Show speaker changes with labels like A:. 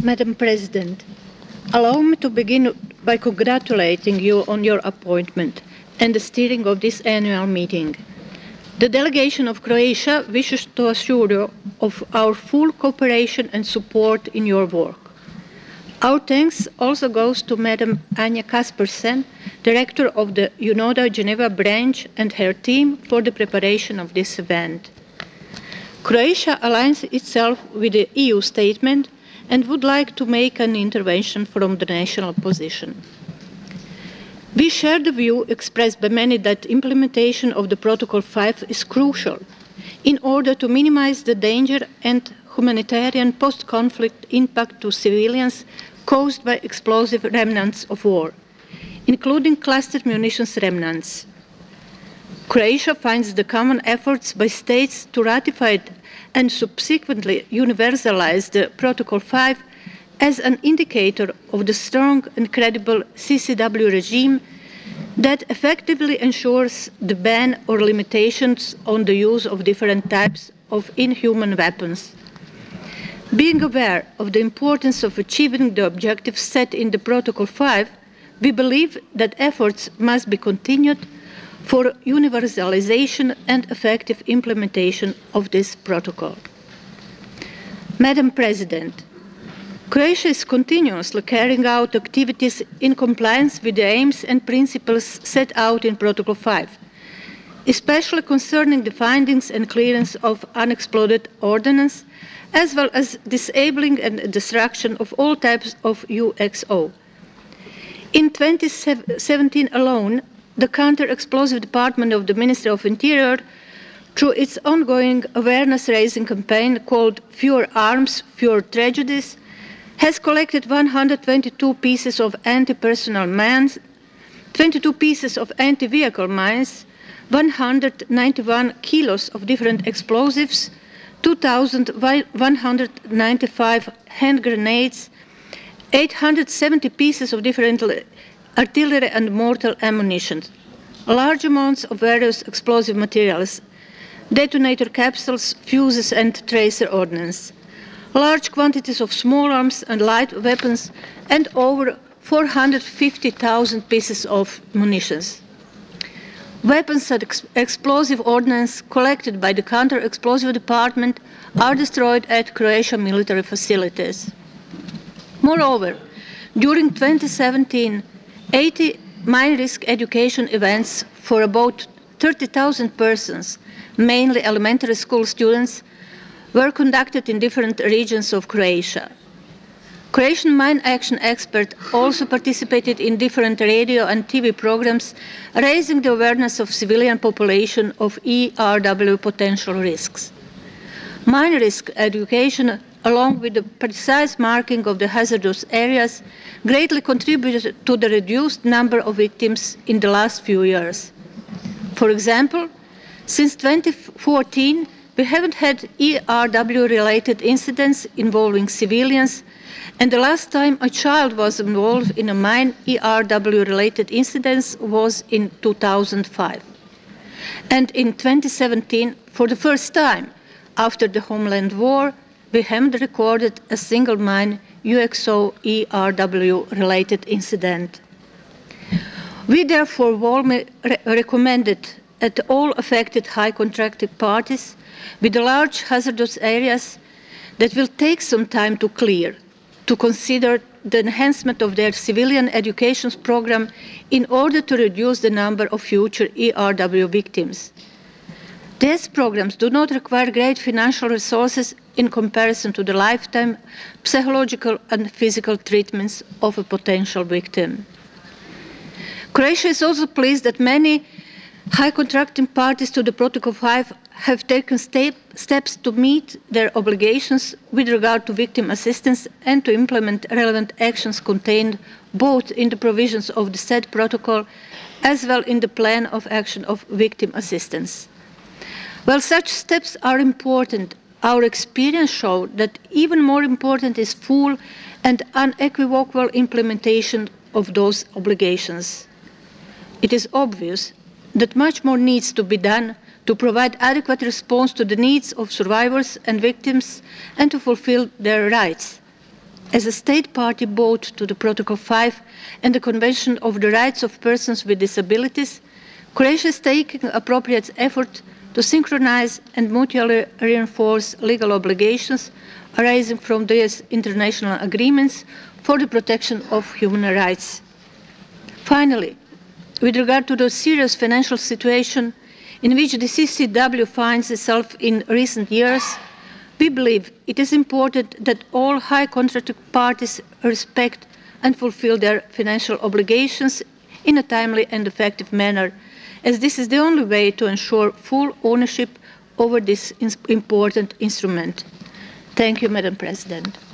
A: Madam President, allow me to begin by congratulating you on your appointment and the steering of this annual meeting. The delegation of Croatia wishes to assure you of our full cooperation and support in your work. Our thanks also goes to Madam Anja Kaspersen, Director of the UNODA Geneva branch, and her team for the preparation of this event. Croatia aligns itself with the EU statement and would like to make an intervention from the national position. We share the view expressed by many that implementation of the Protocol 5 is crucial in order to minimize the danger and humanitarian post-conflict impact to civilians caused by explosive remnants of war, including cluster munitions remnants. Croatia finds the common efforts by states to ratify and subsequently universalize the Protocol 5 as an indicator of the strong and credible CCW regime that effectively ensures the ban or limitations on the use of different types of inhuman weapons. Being aware of the importance of achieving the objectives set in the Protocol 5, we believe that efforts must be continued for universalization and effective implementation of this protocol. Madam President, Croatia is continuously carrying out activities in compliance with the aims and principles set out in Protocol 5, especially concerning the findings and clearance of unexploded ordnance, as well as disabling and destruction of all types of UXO. In 2017 alone, the Counter-Explosive Department of the Ministry of Interior, through its ongoing awareness-raising campaign called Fewer Arms, Fewer Tragedies, has collected 122 pieces of anti-personnel mines, 22 pieces of anti-vehicle mines, 191 kilos of different explosives, 2,195 hand grenades, 870 pieces of different artillery and mortar ammunition, large amounts of various explosive materials, detonator capsules, fuses and tracer ordnance, large quantities of small arms and light weapons, and over 450,000 pieces of munitions. Weapons and explosive ordnance collected by the Counter-Explosive Department are destroyed at Croatian military facilities. Moreover, during 2017, 80 mine risk education events for about 30,000 persons, mainly elementary school students, were conducted in different regions of Croatia. Croatian mine action experts also participated in different radio and TV programs, raising the awareness of civilian population of ERW potential risks. Mine risk education, along with the precise marking of the hazardous areas, greatly contributed to the reduced number of victims in the last few years. For example, since 2014, we haven't had ERW-related incidents involving civilians, and the last time a child was involved in a mine ERW-related incident was in 2005. And in 2017, for the first time after the Homeland War, we haven't recorded a single mine UXO ERW-related incident. We therefore warmly recommended at all affected high contracted parties with the large hazardous areas that will take some time to clear, to consider the enhancement of their civilian education program in order to reduce the number of future ERW victims. These programs do not require great financial resources in comparison to the lifetime psychological and physical treatments of a potential victim. Croatia is also pleased that many high contracting parties to the Protocol 5 have taken steps to meet their obligations with regard to victim assistance and to implement relevant actions contained both in the provisions of the said protocol as well in the plan of action of victim assistance. While such steps are important, our experience showed that even more important is full and unequivocal implementation of those obligations. It is obvious that much more needs to be done to provide adequate response to the needs of survivors and victims and to fulfill their rights. As a state party both to the Protocol 5 and the Convention of the Rights of Persons with Disabilities, Croatia is taking appropriate effort to synchronize and mutually reinforce legal obligations arising from these international agreements for the protection of human rights. Finally, with regard to the serious financial situation in which the CCW finds itself in recent years, we believe it is important that all high contracting parties respect and fulfill their financial obligations in a timely and effective manner, as this is the only way to ensure full ownership over this important instrument. Thank you, Madam President.